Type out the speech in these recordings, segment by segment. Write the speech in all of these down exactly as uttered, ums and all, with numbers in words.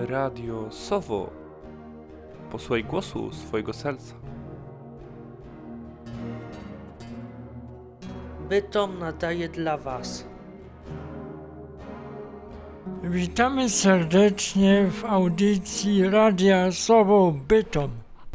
Radio Sowo. Posłuchaj głosu swojego serca. Bytom nadaje dla Was. Witamy serdecznie w audycji Radia Sowo Bytom.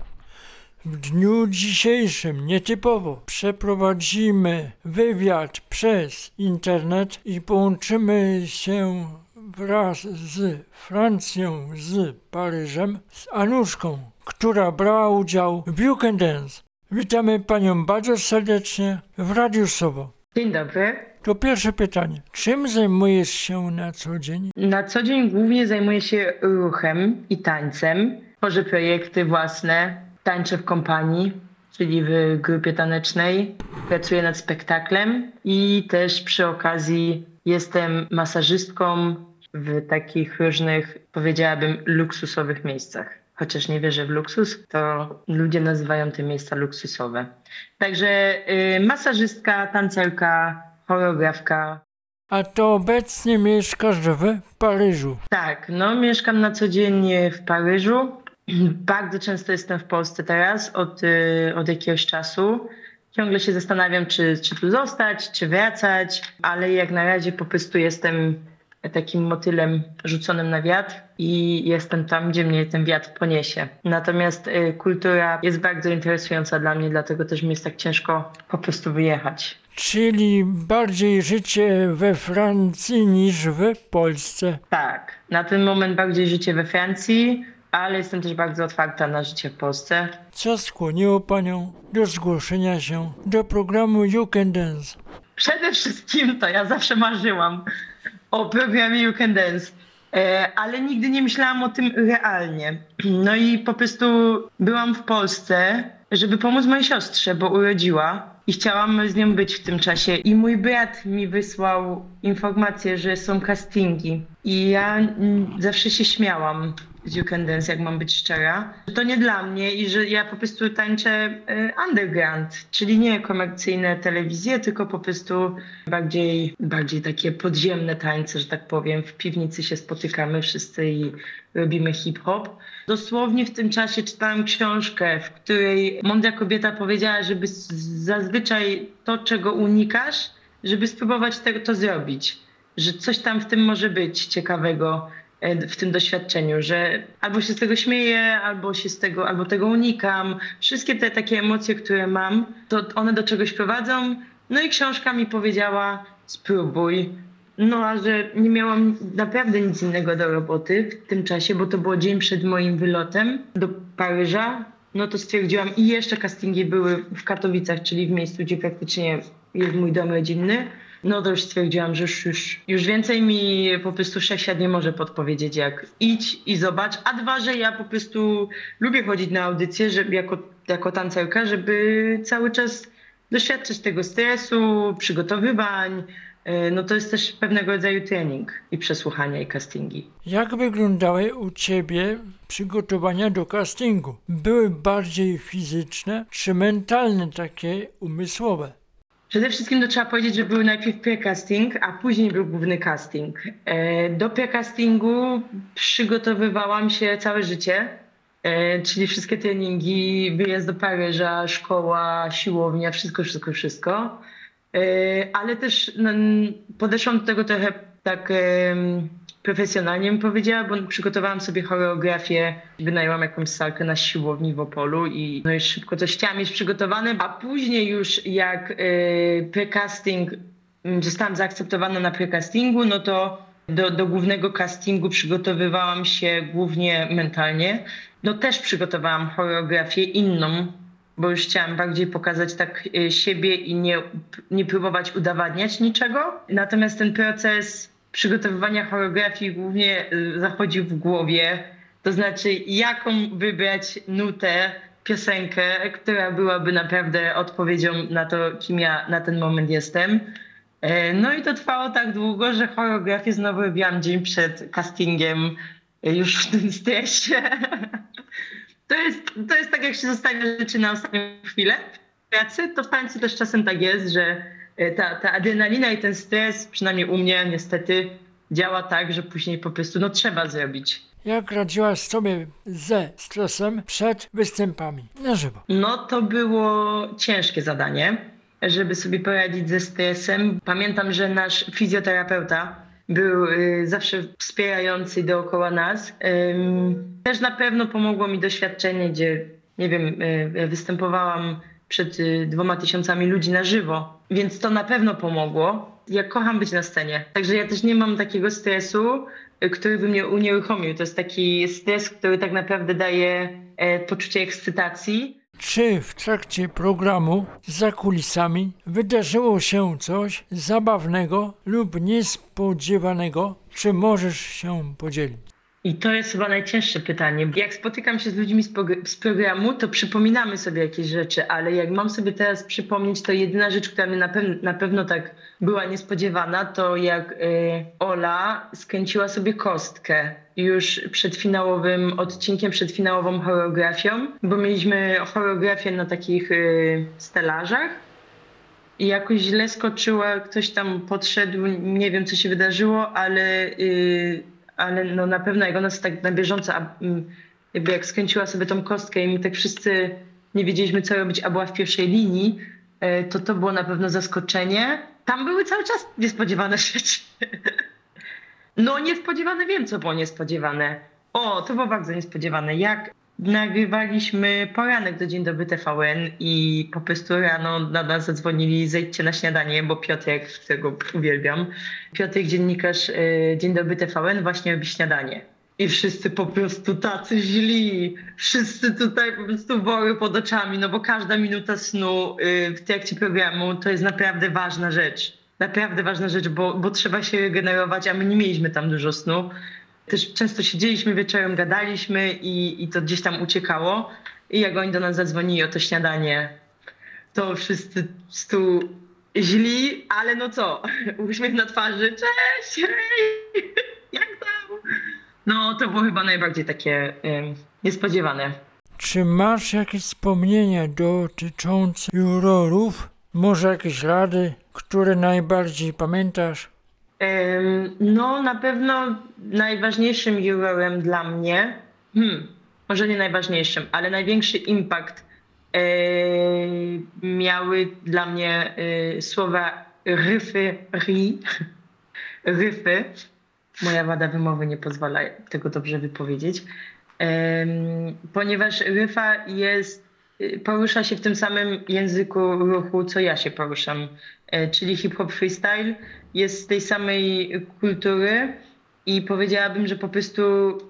W dniu dzisiejszym nietypowo przeprowadzimy wywiad przez internet i połączymy się wraz z Francją, z Paryżem, z Anuszką, która brała udział w You Can Dance. Witamy Panią bardzo serdecznie w Radiu Sowo. Dzień dobry. To pierwsze pytanie. Czym zajmujesz się na co dzień? Na co dzień głównie zajmuję się ruchem i tańcem. Tworzę projekty własne, tańczę w kompanii, czyli w grupie tanecznej. Pracuję nad spektaklem i też przy okazji jestem masażystką w takich różnych, powiedziałabym, luksusowych miejscach. Chociaż nie wierzę w luksus, to ludzie nazywają te miejsca luksusowe. Także y, masażystka, tancerka, choreografka. A to obecnie mieszkasz w Paryżu. Tak, no mieszkam na co dzień w Paryżu. Bardzo często jestem w Polsce teraz, od, y, od jakiegoś czasu. Ciągle się zastanawiam, czy, czy tu zostać, czy wracać, ale jak na razie po prostu jestem takim motylem rzuconym na wiatr i jestem tam, gdzie mnie ten wiatr poniesie. Natomiast y, kultura jest bardzo interesująca dla mnie, dlatego też mi jest tak ciężko po prostu wyjechać. Czyli bardziej życie we Francji niż w Polsce. Tak, na ten moment bardziej życie we Francji, ale jestem też bardzo otwarta na życie w Polsce. Co skłoniło Panią do zgłoszenia się do programu You Can Dance? Przede wszystkim to ja zawsze marzyłam o programie You Can Dance, e, ale nigdy nie myślałam o tym realnie. No i po prostu byłam w Polsce, żeby pomóc mojej siostrze, bo urodziła i chciałam z nią być w tym czasie. I mój brat mi wysłał informację, że są castingi. I ja mm, zawsze się śmiałam z You Can Dance, jak mam być szczera. Że to nie dla mnie i że ja po prostu tańczę e, underground, czyli nie komercyjne telewizje, tylko po prostu bardziej, bardziej takie podziemne tańce, że tak powiem. W piwnicy się spotykamy wszyscy i robimy hip-hop. Dosłownie w tym czasie czytałam książkę, w której mądra kobieta powiedziała, żeby zazwyczaj to, czego unikasz, żeby spróbować te, to zrobić. Że coś tam w tym może być ciekawego w tym doświadczeniu, że albo się z tego śmieję, albo się z tego, albo tego unikam. Wszystkie te takie emocje, które mam, to one do czegoś prowadzą. No i książka mi powiedziała, spróbuj. No a że nie miałam naprawdę nic innego do roboty w tym czasie, bo to było dzień przed moim wylotem do Paryża, no to stwierdziłam i jeszcze castingi były w Katowicach, czyli w miejscu, gdzie praktycznie jest mój dom rodzinny. No to już stwierdziłam, że już, już, już więcej mi po prostu wszechświat nie może podpowiedzieć, jak idź i zobacz. A dwa, że ja po prostu lubię chodzić na audycje żeby, jako, jako tancerka, żeby cały czas doświadczać tego stresu, przygotowywań. No to jest też pewnego rodzaju trening i przesłuchania i castingi. Jak wyglądały u Ciebie przygotowania do castingu? Były bardziej fizyczne czy mentalne, takie umysłowe? Przede wszystkim to trzeba powiedzieć, że był najpierw pre-casting, a później był główny casting. Do pre-castingu przygotowywałam się całe życie, czyli wszystkie treningi, wyjazd do Paryża, szkoła, siłownia, wszystko, wszystko, wszystko. Ale też no, podeszłam do tego trochę tak profesjonalnie, bym powiedziała, bo przygotowałam sobie choreografię, wynajęłam jakąś salkę na siłowni w Opolu i no już szybko coś chciałam mieć przygotowane, a później już jak y, pre-casting, zostałam zaakceptowana na pre-castingu, no to do, do głównego castingu przygotowywałam się głównie mentalnie. No też przygotowałam choreografię inną, bo już chciałam bardziej pokazać tak y, siebie i nie, nie próbować udowadniać niczego. Natomiast ten proces przygotowywania choreografii głównie zachodził w głowie, to znaczy jaką wybrać nutę, piosenkę, która byłaby naprawdę odpowiedzią na to, kim ja na ten moment jestem. No i to trwało tak długo, że choreografię znowu robiłam dzień przed castingiem, już w tym stresie. To jest, to jest tak, jak się zostawia rzeczy na ostatnią chwilę w pracy, to w tańcu też czasem tak jest, że ta, ta adrenalina i ten stres, przynajmniej u mnie niestety, działa tak, że później po prostu no trzeba zrobić. Jak radziłaś sobie ze stresem przed występami na żywo? No to było ciężkie zadanie, żeby sobie poradzić ze stresem. Pamiętam, że nasz fizjoterapeuta był y, zawsze wspierający dookoła nas. Ym, też na pewno pomogło mi doświadczenie, gdzie, nie wiem, y, występowałam przed y, dwoma tysiącami ludzi na żywo, więc to na pewno pomogło. Ja kocham być na scenie, także ja też nie mam takiego stresu, y, który by mnie unieruchomił. To jest taki stres, który tak naprawdę daje y, poczucie ekscytacji. Czy w trakcie programu za kulisami wydarzyło się coś zabawnego lub niespodziewanego? Czy możesz się podzielić? I to jest chyba najcięższe pytanie. Jak spotykam się z ludźmi z, pog- z programu, to przypominamy sobie jakieś rzeczy, ale jak mam sobie teraz przypomnieć, to jedyna rzecz, która mnie na, pew- na pewno tak była niespodziewana, to jak y, Ola skręciła sobie kostkę już przed finałowym odcinkiem, przed finałową choreografią, bo mieliśmy choreografię na takich y, stelażach. I jakoś źle skoczyła, ktoś tam podszedł, nie wiem co się wydarzyło, ale, yy, ale no na pewno jak ona jest tak na bieżąco, a, mm, jakby jak skręciła sobie tą kostkę i my tak wszyscy nie wiedzieliśmy co robić, a była w pierwszej linii, yy, to to było na pewno zaskoczenie. Tam były cały czas niespodziewane rzeczy. No niespodziewane, wiem co było niespodziewane. O, to było bardzo niespodziewane. Jak nagrywaliśmy poranek do Dzień Dobry T V N i po prostu rano na nas zadzwonili, zejdźcie na śniadanie, bo Piotrek, którego uwielbiam, Piotrek, dziennikarz y, Dzień Dobry T V N, właśnie robi śniadanie. I wszyscy po prostu tacy źli, wszyscy tutaj po prostu woły pod oczami, no bo każda minuta snu y, w trakcie programu to jest naprawdę ważna rzecz. Naprawdę ważna rzecz, bo, bo trzeba się regenerować, a my nie mieliśmy tam dużo snu. Też często siedzieliśmy wieczorem, gadaliśmy i, i to gdzieś tam uciekało. I jak oni do nas zadzwonili o to śniadanie, to wszyscy tu źli, ale no co, uśmiech na twarzy, cześć, hej, jak tam? No to było chyba najbardziej takie um, niespodziewane. Czy masz jakieś wspomnienia dotyczące jurorów? Może jakieś rady, które najbardziej pamiętasz? No, na pewno najważniejszym jurorem dla mnie, hmm, może nie najważniejszym, ale największy impact e, miały dla mnie e, słowa ryfy, ri, ryfy. Moja wada wymowy nie pozwala tego dobrze wypowiedzieć, e, ponieważ ryfa jest, porusza się w tym samym języku ruchu, co ja się poruszam, e, czyli hip-hop freestyle. Jest z tej samej kultury i powiedziałabym, że po prostu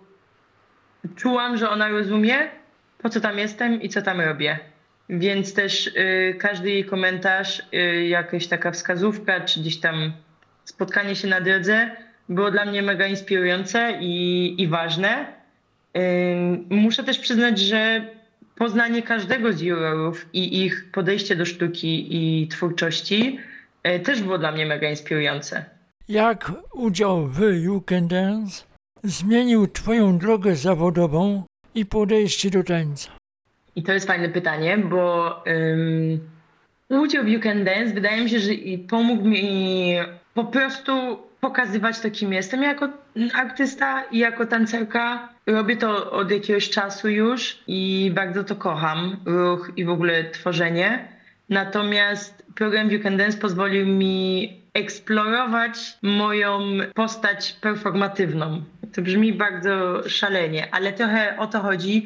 czułam, że ona rozumie, po co tam jestem i co tam robię. Więc też y, każdy jej komentarz, y, jakaś taka wskazówka, czy gdzieś tam spotkanie się na drodze było dla mnie mega inspirujące i, i ważne. Y, muszę też przyznać, że poznanie każdego z jurorów i ich podejście do sztuki i twórczości też było dla mnie mega inspirujące. Jak udział w You Can Dance zmienił twoją drogę zawodową i podejście do tańca? I to jest fajne pytanie, bo um, udział w You Can Dance wydaje mi się, że i pomógł mi po prostu pokazywać to, kim jestem jako artysta i jako tancerka. Robię to od jakiegoś czasu już i bardzo to kocham, ruch i w ogóle tworzenie. Natomiast program You Can Dance pozwolił mi eksplorować moją postać performatywną. To brzmi bardzo szalenie, ale trochę o to chodzi,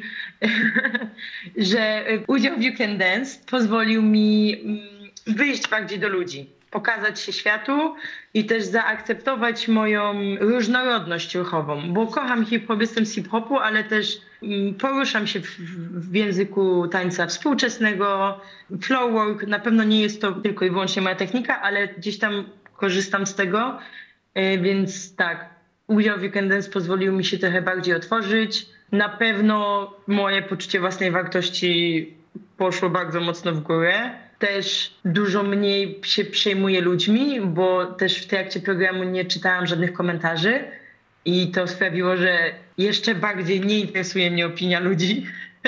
że udział w You Can Dance pozwolił mi wyjść bardziej do ludzi, pokazać się światu i też zaakceptować moją różnorodność ruchową, bo kocham hip-hop, jestem z hip-hopu, ale też poruszam się w, w języku tańca współczesnego. Flow work, na pewno nie jest to tylko i wyłącznie moja technika, ale gdzieś tam korzystam z tego, więc tak, udział w You Can Dance pozwolił mi się trochę bardziej otworzyć. Na pewno moje poczucie własnej wartości poszło bardzo mocno w górę. Też dużo mniej się przejmuję ludźmi, bo też w trakcie programu nie czytałam żadnych komentarzy i to sprawiło, że jeszcze bardziej nie interesuje mnie opinia ludzi.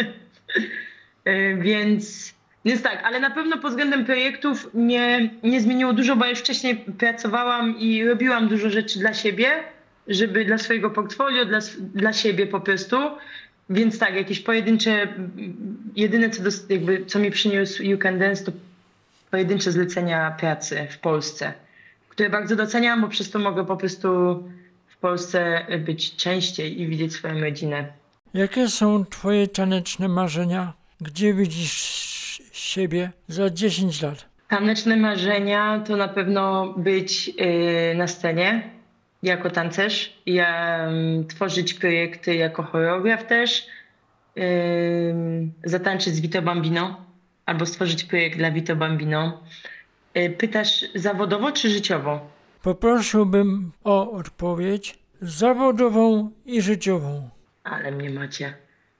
Więc, więc tak, ale na pewno pod względem projektów nie, nie zmieniło dużo, bo ja już wcześniej pracowałam i robiłam dużo rzeczy dla siebie, żeby dla swojego portfolio, dla, sw- dla siebie po prostu. Więc tak, jakieś pojedyncze, jedyne co, dos- jakby, co mi przyniósł You Can Dance, to pojedyncze zlecenia pracy w Polsce, które bardzo doceniam, bo przez to mogę po prostu w Polsce być częściej i widzieć swoją rodzinę. Jakie są twoje taneczne marzenia? Gdzie widzisz siebie za dziesięć lat? Taneczne marzenia to na pewno być yy, na scenie jako tancerz, ja, ym, tworzyć projekty jako choreograf też, yy, zatańczyć z Vito Bambino albo stworzyć projekt dla Vito Bambino. Yy, pytasz zawodowo czy życiowo? Poprosiłbym o odpowiedź zawodową i życiową. Ale mnie macie.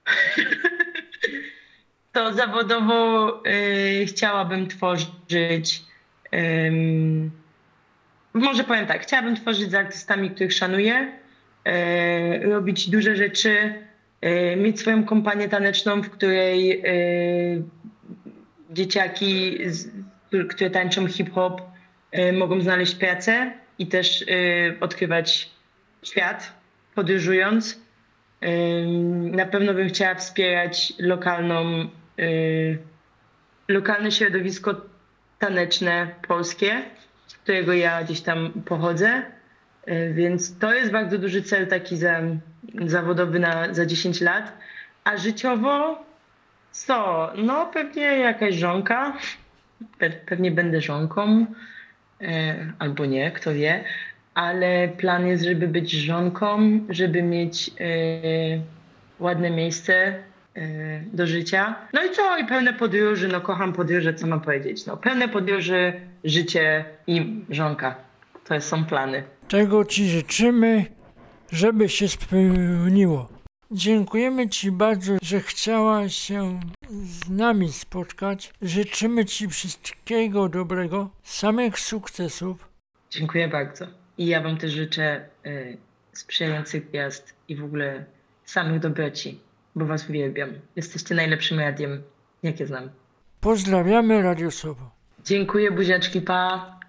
To zawodowo y, chciałabym tworzyć. ym, może powiem tak, chciałabym tworzyć z artystami, których szanuję, y, robić duże rzeczy, y, mieć swoją kompanię taneczną, w której y, dzieciaki, z, które tańczą hip-hop, y, mogą znaleźć pracę i też y, odkrywać świat, podróżując. Ym, Na pewno bym chciała wspierać lokalną, y, lokalne środowisko taneczne polskie, z którego ja gdzieś tam pochodzę. Y, Więc to jest bardzo duży cel taki za, zawodowy na, za dziesięć lat. A życiowo co? No pewnie jakaś żonka. Pe- Pewnie będę żonką. y, Albo nie, kto wie. Ale plan jest, żeby być żonką, żeby mieć y, ładne miejsce y, do życia. No i co? I pełne podróży. No kocham podróże, co mam powiedzieć. No pełne podróży, życie i żonka. To są plany. Tego ci życzymy, żeby się spełniło. Dziękujemy ci bardzo, że chciałaś się z nami spotkać. Życzymy ci wszystkiego dobrego, samych sukcesów. Dziękuję bardzo. I ja wam też życzę y, sprzyjających gwiazd i w ogóle samych dobroci, bo was uwielbiam. Jesteście najlepszym radiem, jakie znam. Pozdrawiamy Radio Sowo. Dziękuję, buziaczki, pa!